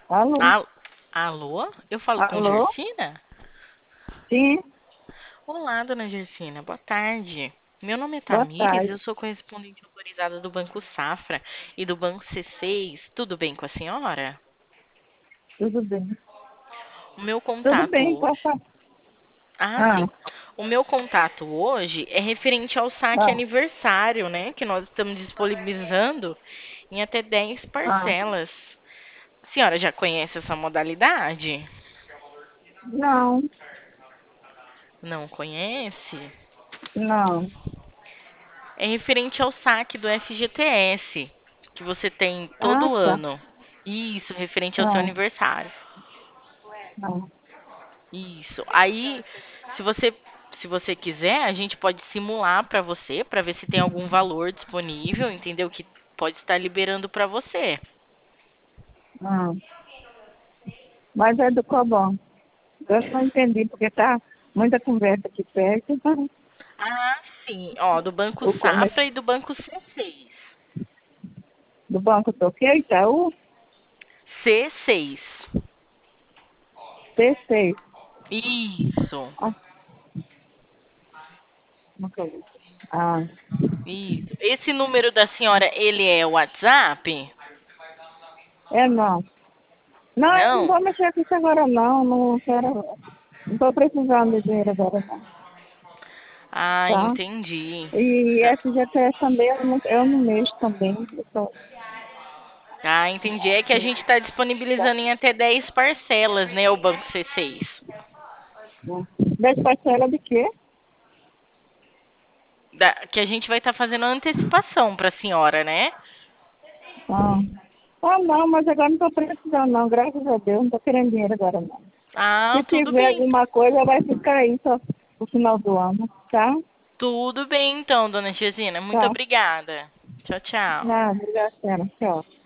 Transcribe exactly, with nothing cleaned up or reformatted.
Alô? Al- Alô? Eu falo com Alô? Gersina? Sim, Olá, dona Gersina. Boa tarde. Meu nome é boa Tamires, tarde. eu sou correspondente autorizada do Banco Safra e do Banco C seis. Tudo bem com a senhora? Tudo bem? O meu Tudo contato bem, hoje. pode falar. Ah, Ah, sim. O meu contato hoje é referente ao saque ah, aniversário, né? Que nós estamos disponibilizando em até dez ah. parcelas. A senhora já conhece essa modalidade? Não, Não conhece? não. É referente ao saque do F G T S, que você tem Ah, todo tá. ano. Isso, referente ao seu Ah, aniversário. ah, Isso. Aí, se você se você quiser, a gente pode simular para você, para ver se tem algum valor disponível, entendeu? Que pode estar liberando para você. ah. Mas é do Cobão. Eu não entendi, porque tá muita conversa aqui perto. Ah, sim. Ó, do Banco O começo Safra e do Banco C seis. do Banco Toquei, Itaú, C seis. T seis. Isso. Ah, nunca vi. Ah, Isso. Esse número da senhora, ele é o WhatsApp? é não. Não, eu não Não? vou mexer com isso agora não. Não quero. Não estou precisando de dinheiro agora não. Ah, Tá? entendi. E Tá. F G T S também, eu não, eu não mexo também. Eu só- Ah, entendi. É que a gente está disponibilizando em até dez parcelas, né, o Banco C seis. né? dez parcelas de quê? Da, que a gente vai estar fazendo a antecipação para a senhora, né? Ah. ah, não, mas agora não estou precisando não, graças a Deus, não estou querendo dinheiro agora não. Ah, Se tudo tiver bem. alguma coisa, vai ficar aí só no final do ano, tá? Tudo bem, então, dona Gesina. Muito Tá. obrigada. Tchau, tchau. Não, obrigada, senhora. Tchau.